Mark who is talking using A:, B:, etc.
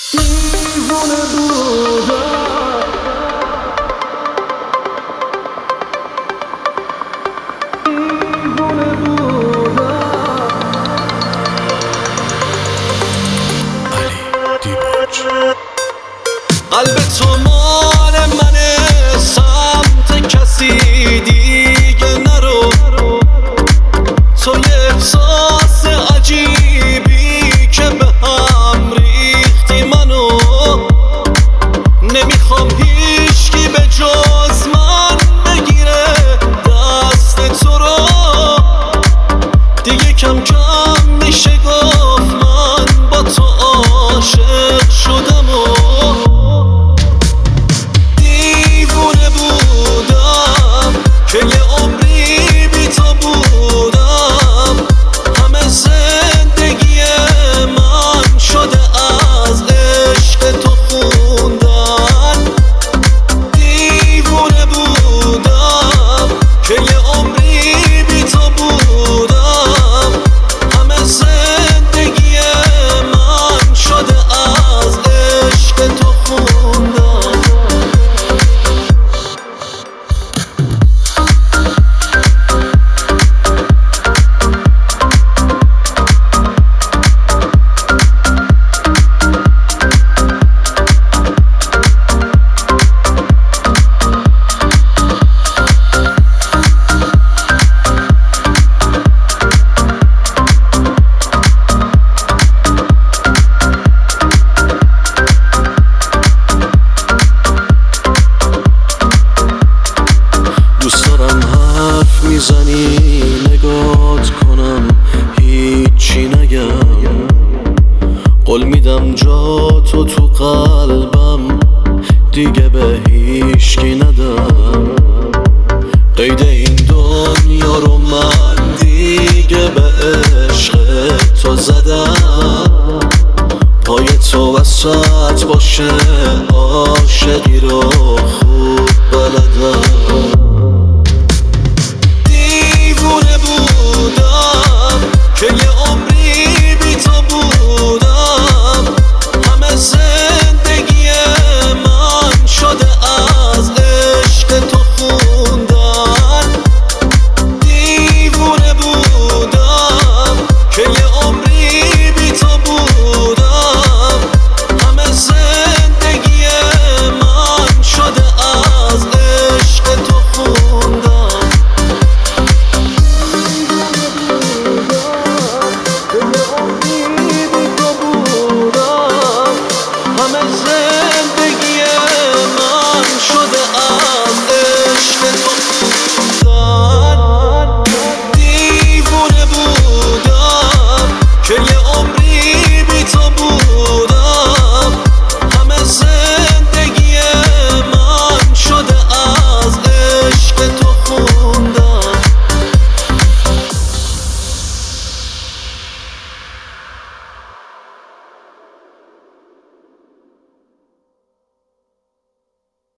A: دیوونه بودم، دیوونه بودم.
B: علی دیباج.
A: قلب تو مال منه، سمت کسی دیگه نرو. تو یه احساس عجیبی که به هم ریختی منو. نمیخوام هیچکی به جز من بگیره دست تو رو. دیگه کم کم میشه گفت من با تو عاشق شدم و دیوونه بودم که یه عمری بی تو بودم. همه زندگی من شده از عشق تو خوندن. دیوونه بودم که یه عمری بی تو بودم. همه زندگی من شده از عشق تو خوندن. دوست دارم حرف میزنی نگات کنم هیچی نگم. قول میدم جا تو قلبم دیگه به هیچکی ندم. قید این دنیا رو من دیگه به عشق تو زدم. پای تو وسط باشه عاشقی رو خوب بلدم.